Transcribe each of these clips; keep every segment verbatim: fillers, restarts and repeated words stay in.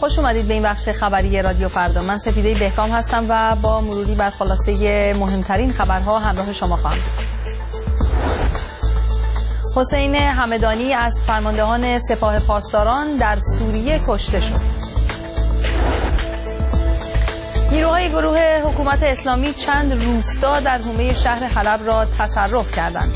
خوش اومدید به این بخش خبری رادیو فردا. من سپیده بهکام هستم و با مروری بر خلاصه مهمترین خبرها همراه شما خواهم بود. حسین همدانی از فرماندهان سپاه پاسداران در سوریه کشته شد. نیروهای گروه حکومت اسلامی چند روستا در حومه شهر حلب را تصرف کردند.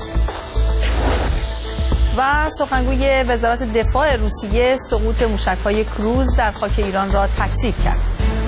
و سخنگوی وزارت دفاع روسیه سقوط موشک‌های کروز در خاک ایران را تکذیب کرد.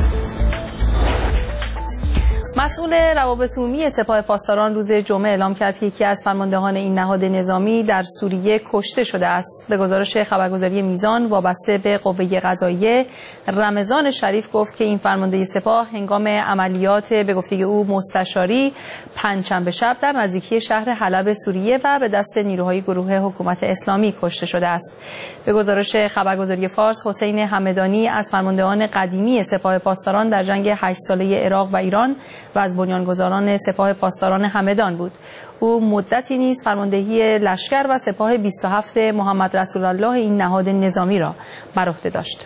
مسئول روابط عمومی سپاه پاسداران روز جمعه اعلام کرد که یکی از فرماندهان این نهاد نظامی در سوریه کشته شده است. به گزارش خبرگزاری میزان وابسته به قوه قضاییه، رمضان شریف گفت که این فرمانده سپاه هنگام عملیات به گفته او مستشاری پنجشنبه شب در نزدیکی شهر حلب سوریه و به دست نیروهای گروه حکومت اسلامی کشته شده است. به گزارش خبرگزاری فارس، حسین همدانی از فرماندهان قدیمی سپاه پاسداران در جنگ هشت ساله عراق و ایران و از بنیانگذاران سپاه پاسداران همدان بود. او مدتی نیز فرماندهی لشکر و سپاه بیست و هفت محمد رسول الله این نهاد نظامی را بر عهده داشت.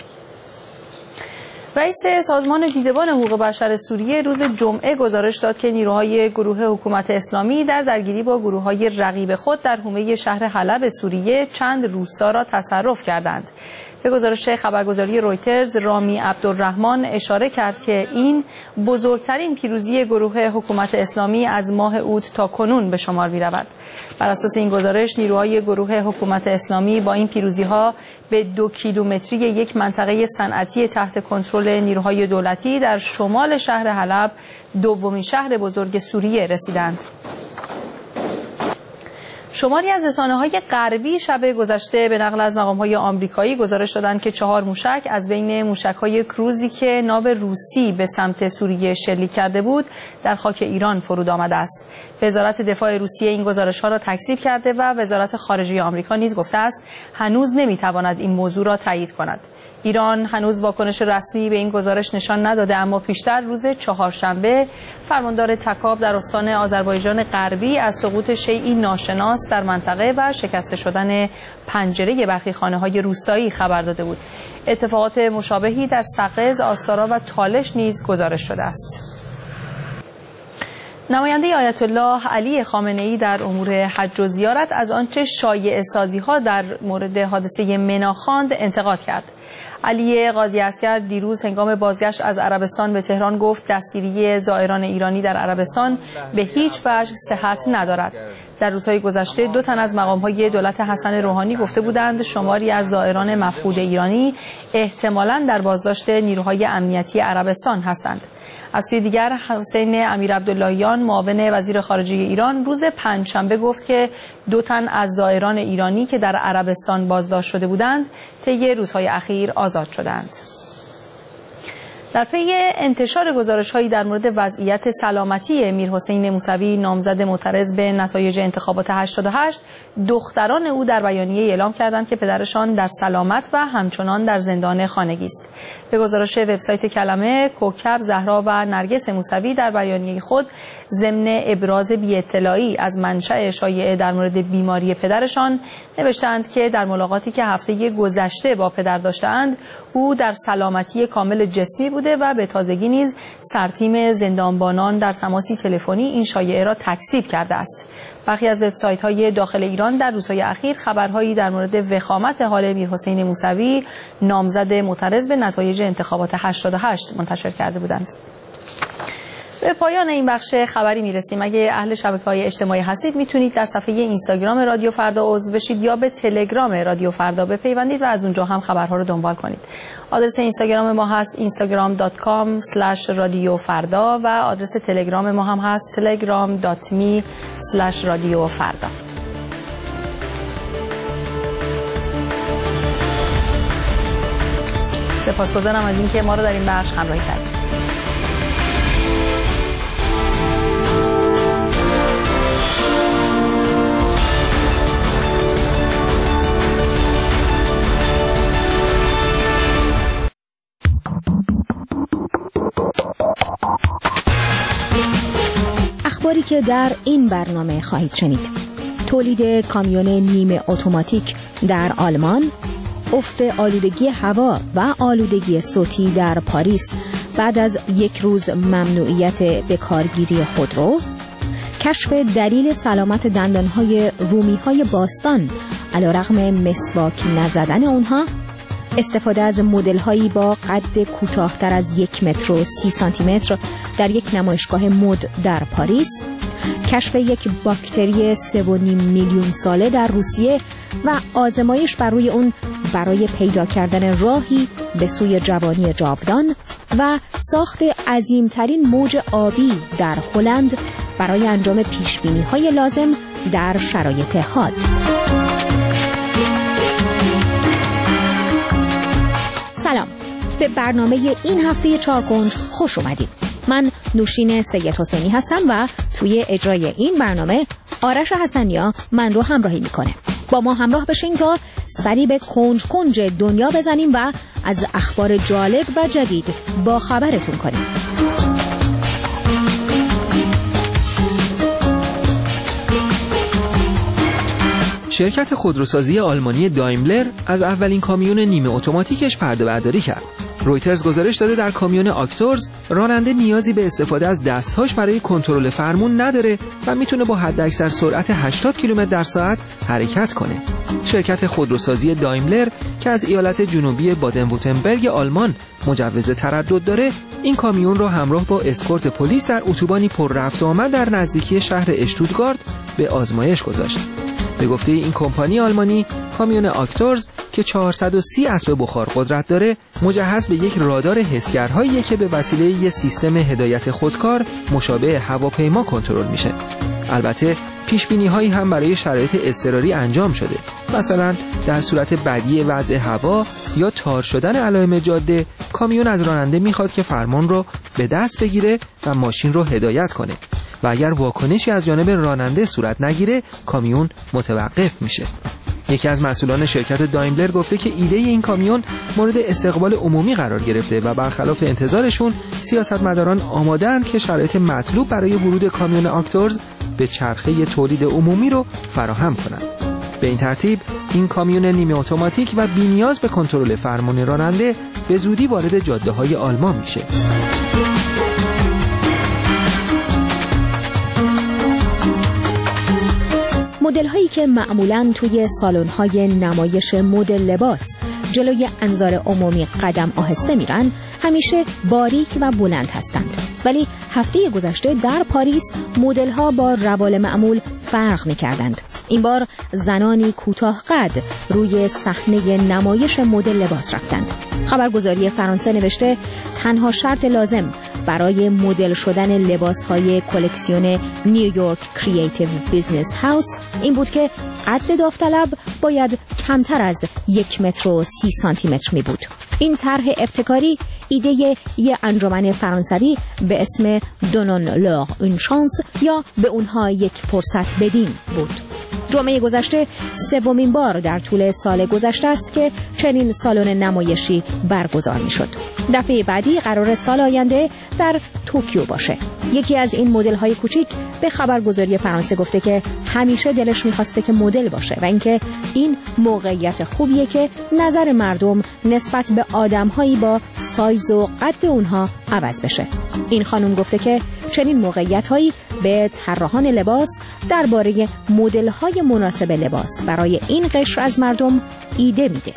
رئیس سازمان دیدبان حقوق بشر سوریه روز جمعه گزارش داد که نیروهای گروه حکومت اسلامی در درگیری با گروه‌های رقیب خود در حومه شهر حلب سوریه چند روستا را تصرف کردند. به گزارش خبرگزاری رویترز، رامی عبدالرحمن اشاره کرد که این بزرگترین پیروزی گروه حکومت اسلامی از ماه اوت تا کنون به شمار می‌رود. بر اساس این گزارش، نیروهای گروه حکومت اسلامی با این پیروزی‌ها به دو کیلومتری یک منطقه صنعتی تحت کنترل نیروهای دولتی در شمال شهر حلب، دومین شهر بزرگ سوریه، رسیدند. شماری از رسانه‌های غربی شب گذشته به نقل از مقام‌های آمریکایی گزارش دادند که چهار موشک از بین موشک‌های کروزی که ناو روسی به سمت سوریه شلیک کرده بود در خاک ایران فرود آمده است. وزارت دفاع روسیه این گزارش‌ها را تکذیب کرده و وزارت خارجه آمریکا نیز گفته است هنوز نمی‌تواند این موضوع را تایید کند. ایران هنوز واکنش رسمی به این گزارش نشان نداده، اما پیشتر روز چهارشنبه فرماندار تکاب در استان آذربایجان غربی از سقوط شیئی ناشناس در منطقه و شکسته شدن پنجره برخی خانه‌های روستایی خبر داده بود. اتفاقات مشابهی در سقز، آستارا و تالش نیز گزارش شده است. نماینده آیت الله علی خامنه‌ای در امور حج و زیارت از آنچه شایعه سازی‌ها در مورد حادثه منا خواند انتقاد کرد. علی قاضی عسکر دیروز هنگام بازگشت از عربستان به تهران گفت دستگیری زائران ایرانی در عربستان به هیچ وجه صحت ندارد. در روزهای گذشته دو تن از مقام‌های دولت حسن روحانی گفته بودند شماری از زائران مفقود ایرانی احتمالاً در بازداشت نیروهای امنیتی عربستان هستند. از سوی دیگر، حسین امیر عبداللهیان معاون وزیر خارجه ایران روز پنجشنبه گفت که دو تن از زائران ایرانی که در عربستان بازداشت شده بودند طی روزهای اخیر آزاد شدند. در پی انتشار گزارش‌هایی در مورد وضعیت سلامتی میرحسین موسوی نامزد معترض به نتایج انتخابات هشتاد و هشت، دختران او در بیانیه اعلام کردند که پدرشان در سلامت و همچنان در زندان خانگی است. به گزارش وبسایت کلمه، کوکب، زهرا و نرگس موسوی در بیانیه خود ضمن ابراز بی‌اطلاعی از منشأ شایعه در مورد بیماری پدرشان نوشتند که در ملاقاتی که هفته گذشته با پدر داشتند، او در سلامتی کامل جسمی بوده و به تازگی نیز سرتیم زندانبانان در تماسی تلفنی این شایعه را تکذیب کرده است. برخی از وبسایت‌های داخل ایران در روزهای اخیر خبرهایی در مورد وخامت حال میرحسین موسوی نامزد معترض به نتایج انتخابات هشتاد و هشت منتشر کرده بودند. به پایان این بخش خبری میرسیم. اگه اهل شبکه‌های اجتماعی هستید میتونید در صفحه اینستاگرام رادیو فردا عضو بشید یا به تلگرام رادیو فردا بپیوندید و از اونجا هم خبرها رو دنبال کنید. آدرس اینستاگرام ما هست اینستاگرام دات کام اسلش رادیو فردا و آدرس تلگرام ما هم هست تلگرام دات می اسلش رادیو فردا. سپاسگزارم از اینکه ما رو در این بخش همراهی کردید. اخباری که در این برنامه خواهید شنید: تولید کامیون نیمه اتوماتیک در آلمان، افت آلودگی هوا و آلودگی صوتی در پاریس بعد از یک روز ممنوعیت بکارگیری خودرو، کشف دلیل سلامت دندانهای رومیهای باستان علیرغم مسواک نزدن اونها، استفاده از مدل‌هایی با قد کوتاه‌تر از یک متر و سی سانتی متر در یک نمایشگاه مد در پاریس، کشف یک باکتری سه و نیم میلیون ساله در روسیه و آزمایش بر روی اون برای پیدا کردن راهی به سوی جوانی جاودان و ساخت عظیمترین موج آبی در هلند برای انجام پیشبینی‌های لازم در شرایط حاد. سلام، به برنامه این هفته چارکنج خوش اومدید. من نوشین سید حسینی هستم و توی اجرای این برنامه آرش حسنیا من رو همراهی میکنه. با ما همراه بشین تا سری به کنج کنج دنیا بزنیم و از اخبار جالب و جدید با خبرتون کنیم. شرکت خودروسازی آلمانی دایملر از اولین کامیون نیمه اتوماتیکش پرده برداری کرد. رویترز گزارش داده در کامیون آکتورز راننده نیازی به استفاده از دستهاش برای کنترل فرمون نداره و میتونه با حداکثر سرعت هشتاد کیلومتر در ساعت حرکت کنه. شرکت خودروسازی دایملر که از ایالت جنوبی بادن وورتنبرگ آلمان مجوز تردد داره، این کامیون رو همراه با اسکورت پلیس در اتوبانی پر رفت و آمد در نزدیکی شهر اشتوتگارت به آزمایش گذاشت. به گفته این کمپانی آلمانی، کامیون آکتورز که چهارصد و سی اسب بخار قدرت داره، مجهز به یک رادار حسگرهایی که به وسیله یک سیستم هدایت خودکار مشابه هواپیما کنترل میشه. البته پیشبینی هایی هم برای شرایط اضطراری انجام شده. مثلا در صورت بدی وضع هوا یا تار شدن علائم جاده، کامیون از راننده میخواد که فرمان رو به دست بگیره و ماشین رو هدایت کنه و اگر واکنشی از جانب راننده صورت نگیره، کامیون متوقف میشه. یکی از مسئولان شرکت دایملر گفته که ایده این کامیون مورد استقبال عمومی قرار گرفته و برخلاف انتظارشون سیاستمداران آماده‌اند که شرایط مطلوب برای ورود کامیون آکتورز به چرخه تولید عمومی رو فراهم کنند. به این ترتیب این کامیون نیمه اتوماتیک و بی‌نیاز به کنترل فرمان راننده به زودی وارد جاده‌های آلمان میشه. مدل هایی که معمولاً توی سالن های نمایش مد لباس جلوی انظار عمومی قدم آهسته میرن، همیشه باریک و بلند هستند. ولی هفته گذشته در پاریس مدل ها با روال معمول فرق میکردند. این بار زنانی کوتاه قد روی صحنه نمایش مدل لباس رفتند. خبرگزاری فرانسه نوشته تنها شرط لازم برای مدل شدن لباس‌های کلکسیون نیویورک کریتیو بیزنس هاوس این بود که قد داوطلب باید کمتر از یک متر و سی سانتی متر می بود. این طرح ابتکاری ایده یه انجمن فرانسوی به اسم دونون لور اون شانس یا به اونها یک فرصت بدین بود. جمعه گذشته سومین بار در طول سال گذشته است که چنین سالن نمایشی برگزار می‌شد. دفعه بعدی قرار سال آینده در توکیو باشه. یکی از این مدل‌های کوچیک به خبرگزاری فرانسه گفته که همیشه دلش می‌خواسته که مدل باشه و اینکه این موقعیت خوبیه که نظر مردم نسبت به آدم‌هایی با سایز و قد اونها عوض بشه. این خانم گفته که چنین موقعیت‌هایی به طراحان لباس درباره مدل‌های مناسب لباس برای این قشر از مردم ایده میده.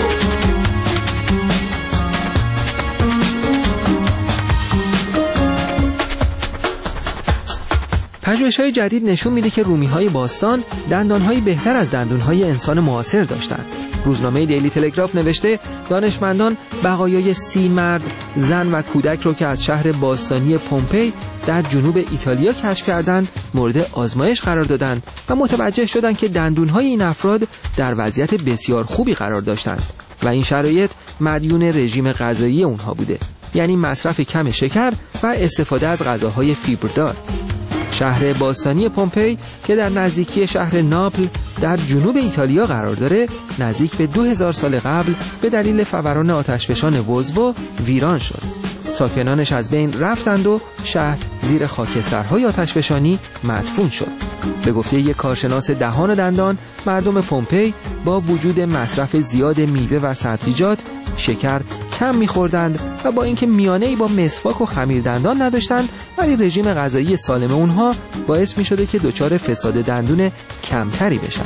پژوهش‌های جدید نشون میده که رومی‌های باستان دندان‌های بهتر از دندان‌های انسان معاصر داشتند. روزنامه دیلی تلگراف نوشته دانشمندان بقایای سی مرد، زن و کودک رو که از شهر باستانی پومپئی در جنوب ایتالیا کشف کردند مورد آزمایش قرار دادند و متوجه شدند که دندون‌های این افراد در وضعیت بسیار خوبی قرار داشتند و این شرایط مدیون رژیم غذایی اونها بوده، یعنی مصرف کم شکر و استفاده از غذاهای فیبردار. شهر باستانی پومپئی که در نزدیکی شهر ناپل در جنوب ایتالیا قرار داره، نزدیک به دو هزار سال قبل به دلیل فوران آتشفشان وزوو ویران شد. ساکنانش از بین رفتند و شهر زیر خاکسترهای آتشفشانی مدفون شد. به گفته یک کارشناس دهان و دندان، مردم پومپئی با وجود مصرف زیاد میوه و سبزیجات شکر کم می‌خوردند و با اینکه میانه‌ای با مسواک و خمیر دندان نداشتند، ولی رژیم غذایی سالم اونها باعث می‌شده که دچار فساد دندون کمتری بشن.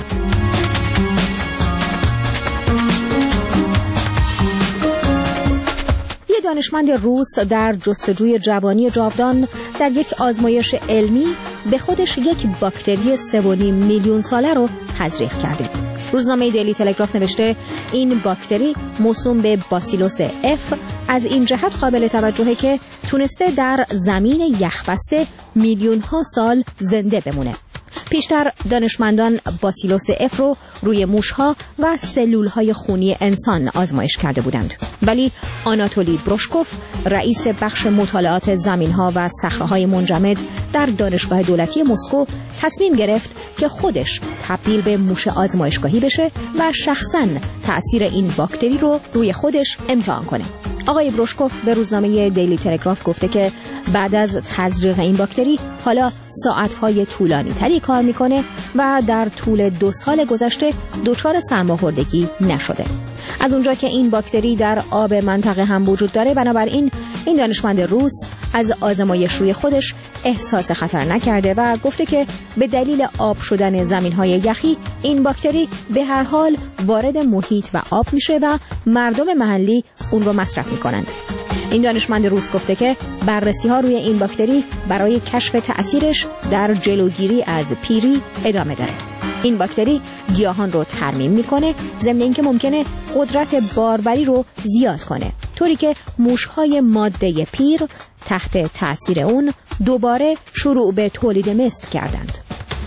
دانشمند روس در جستجوی جوانی جاودان در یک آزمایش علمی به خودش یک باکتری سه و نیم میلیون ساله رو تزریق کرده. روزنامه دیلی تلگراف نوشته این باکتری موسوم به باسیلوس اف از این جهت قابل توجهه که تونسته در زمین یخبسته میلیون ها سال زنده بمونه. پیشتر دانشمندان باسیلوس اف رو روی موشها و سلولهای خونی انسان آزمایش کرده بودند، ولی آناتولی بروشکوف، رئیس بخش مطالعات زمینها و صخره‌های منجمد در دانشگاه دولتی مسکو، تصمیم گرفت که خودش تبدیل به موش آزمایشگاهی بشه و شخصاً تأثیر این باکتری رو روی خودش امتحان کنه. آقای بروشکوف به روزنامه دیلی تلگراف گفته که بعد از تزریق این باکتری حالا ساعت‌های طولانی تری کار میکنه و در طول دو سال گذشته دچار سرماخوردگی نشده. از اونجا که این باکتری در آب منطقه هم وجود داره، بنابراین این دانشمند روس از آزمایش روی خودش احساس خطر نکرده و گفته که به دلیل آب شدن زمین‌های یخی این باکتری به هر حال وارد محیط و آب میشه و مردم محلی اون رو مصرف میکنند. این دانشمند روس گفته که بررسی‌ها روی این باکتری برای کشف تأثیرش در جلوگیری از پیری ادامه داره. این باکتری گیاهان رو ترمیم میکنه، ضمن اینکه ممکنه قدرت باروری رو زیاد کنه، طوری که موش‌های ماده پیر تحت تأثیر اون دوباره شروع به تولید مثل کردند.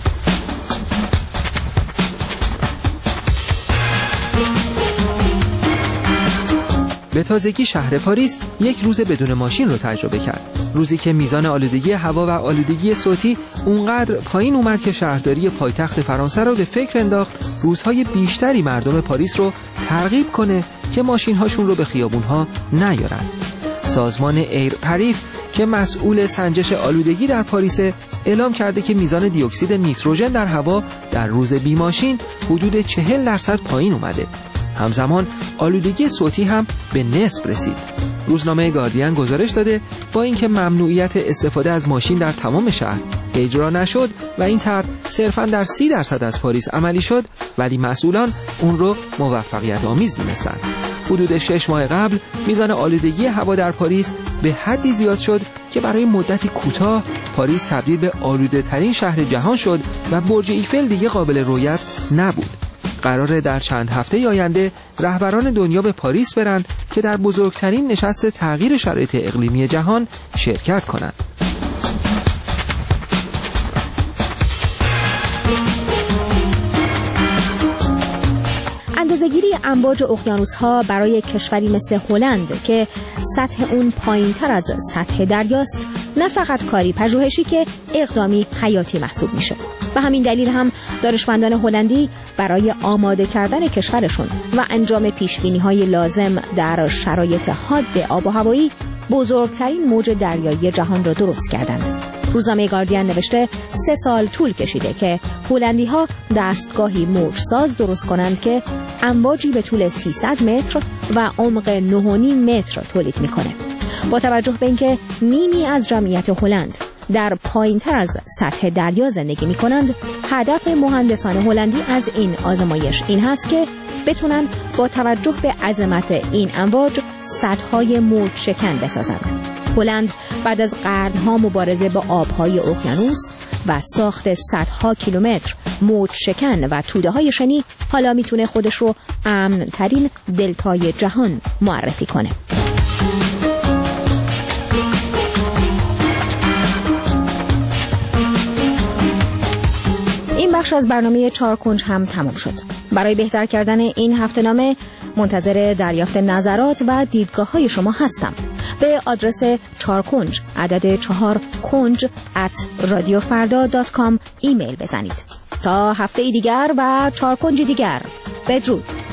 به تازگی شهر پاریس یک روز بدون ماشین رو تجربه کرد. روزی که میزان آلودگی هوا و آلودگی صوتی اونقدر پایین اومد که شهرداری پایتخت فرانسه رو به فکر انداخت روزهای بیشتری مردم پاریس رو ترغیب کنه که ماشین‌هاشون رو به خیابون‌ها نیارن. سازمان ایر پاریس که مسئول سنجش آلودگی در پاریس اعلام کرده که میزان دی اکسید نیتروژن در هوا در روز بی ماشین حدود چهل درصد پایین اومده. همزمان آلودگی صوتی هم به نصف رسید. روزنامه گاردین گزارش داده با اینکه ممنوعیت استفاده از ماشین در تمام شهر اجرا نشد و این طرح صرفاً در سی درصد از پاریس عملی شد، ولی مسئولان اون رو موفقیت آمیز دونستند. حدود شش ماه قبل میزان آلودگی هوا در پاریس به حدی زیاد شد که برای مدتی کوتاه پاریس تبدیل به آلوده ترین شهر جهان شد و برج ایفل دیگه قابل رؤیت نبود. قراره در چند هفته آینده رهبران دنیا به پاریس برند که در بزرگترین نشست تغییر شرایط اقلیمی جهان شرکت کنند. اندازه‌گیری امواج اقیانوس‌ها برای کشوری مثل هلند که سطح اون پایین‌تر از سطح دریاست نه فقط کاری پژوهشی که اقدامی حیاتی محسوب میشه. به همین دلیل هم دانشمندان هلندی برای آماده کردن کشورشون و انجام پیشبینی‌های لازم در شرایط حاد آب و هوایی بزرگترین موج دریایی جهان را درست کردند. روزنامه گاردین نوشته سه سال طول کشیده که هلندی‌ها دستگاهی موجساز درست کنند که امواجی به طول سیصد متر و عمق نه و نیم متر تولید میکنه. با توجه به اینکه نیمی از جمعیت هلند در پایین‌تر از سطح دریا زندگی می‌کنند، هدف مهندسان هلندی از این آزمایش این هست که بتونن با توجه به عظمت این امواج سدهای موج شکن بسازند. هلند بعد از قرن‌ها مبارزه با آب‌های اقیانوس و ساخت صدها کیلومتر موج شکن و توده‌های شنی حالا میتونه خودش رو امن‌ترین دلتای جهان معرفی کنه. این بخش از برنامه چهار کنج هم تمام شد. برای بهتر کردن این هفته‌نامه منتظر دریافت نظرات و دیدگاه‌های شما هستم. به آدرس چهار کنج عدد چهار کنج ات رادیو فردا دات کام ایمیل بزنید. تا هفته دیگر و چهار کنج دیگر، بدرود.